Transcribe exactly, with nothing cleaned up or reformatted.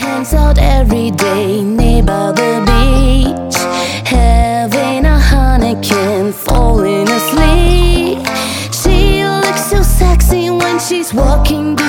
hangs out every day near by the beach, having a Heineken, falling asleep. She looks so sexy when she's walking